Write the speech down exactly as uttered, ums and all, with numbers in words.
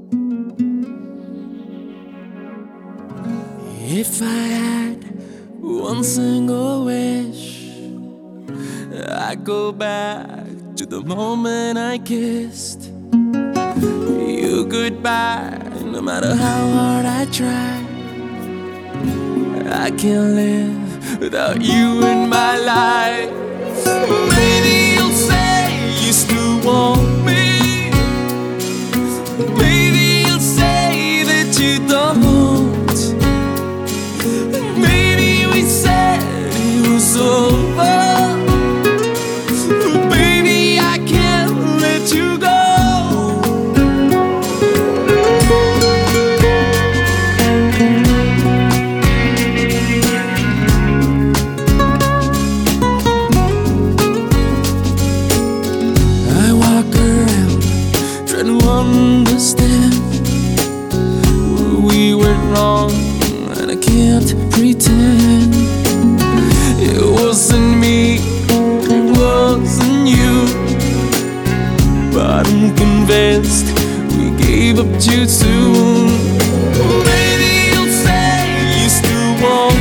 If I had one single wish, I'd go back to the moment I kissed you goodbye. No matter how hard I try, I can't live without you in my life. Maybe you'll say you still want me. Maybe you'll say that you don't. Maybe we said it was over, but baby, I can't let you go. I walk around trying to understand where we went wrong, and I can't pretend it wasn't me, it wasn't you. But I'm convinced we gave up too soon. Maybe you'll say you still want